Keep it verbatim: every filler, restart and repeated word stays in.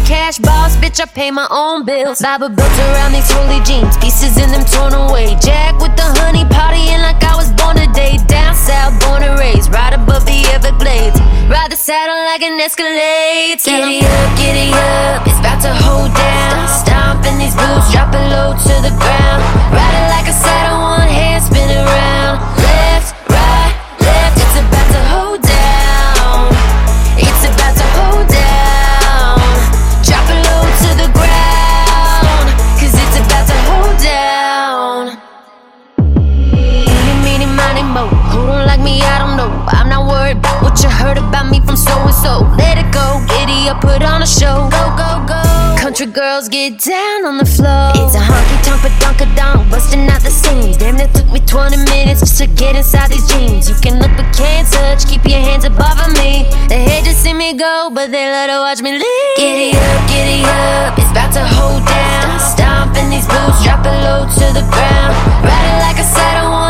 cash boss, bitch, I pay my own bills. Bible built around these holy jeans, pieces in them torn away. Jack with the honey, partying like I was born today. Down south, born and raised, right above the Everglades. Ride the saddle like an Escalade. Giddy up, giddy up, it's about to hold down. Stomp in these boots, drop it low to the ground. Ride it like a saddle, one hand spin around. Left, right, left, it's about to hold down. It's about to hold down. Drop it low to the ground, cause it's about to hold down. Eeny, meeny, miny, mo. Who don't like me, I don't know. I'm not worried about what you heard about me from so-and-so. Let it go, giddy up, put on a show. Go, go, go. Country girls get down on the floor. It's a honky-tonk, a dunk-a-donk, busting out the seams. Damn, it took me twenty minutes just to get inside these jeans. You can look but can't touch, keep your hands above me. They hate to see me go, but they love to watch me leave. Giddy up, giddy up, it's about to hold down. Stomp in these boots, drop it low to the ground. Ride it like a saddle, one